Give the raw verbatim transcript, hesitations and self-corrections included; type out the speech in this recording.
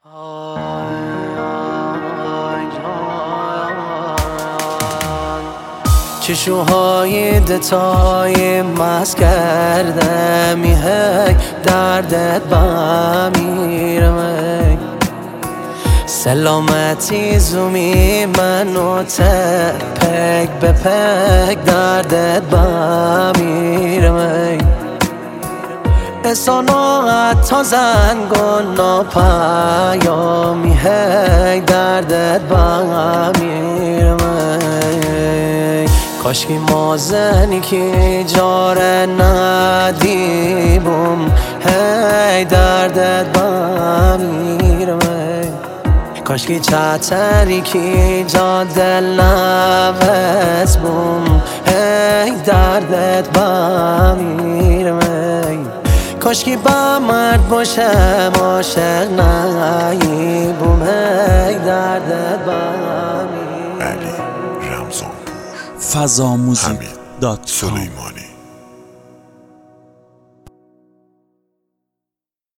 چشوهای دتای مست کرده میهی دردت با میرم سلامتی زومی منو تپک به پک دردت با میرم احسانا تا زنگ و ناپیامی هی دردت با میرم کاشکی مازنی که جاره ندیبم هی دردت با میرم کاشکی چطری که جا دل نوز بوم هی دردت با میرم کاشکی با مرد باشم عاشق نایبم هی دردت با میرم علی رمضانپور فضاموزیک دات کام سلیمانی